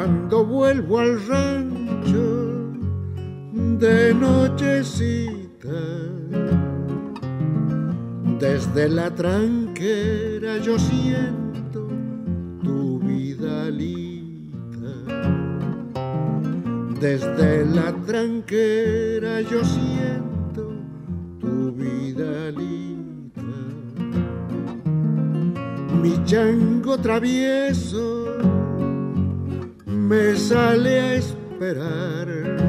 cuando vuelvo al rancho de nochecita, desde la tranquera yo siento tu vidalita. Desde la tranquera yo siento tu vidalita. Mi chango travieso me sale a esperar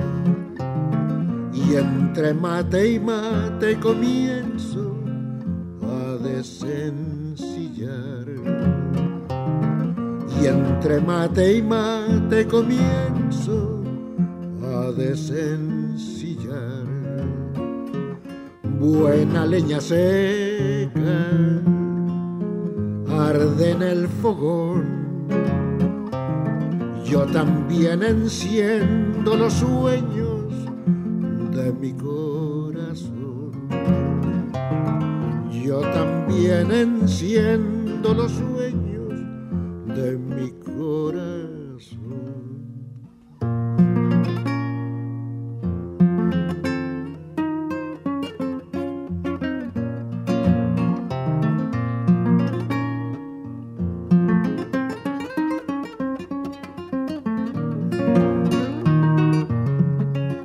y entre mate y mate comienzo a desencillar. Y entre mate y mate comienzo a desencillar. Buena leña seca arde en el fogón. Yo también enciendo los sueños de mi corazón. Yo también enciendo los sueños de mi corazón.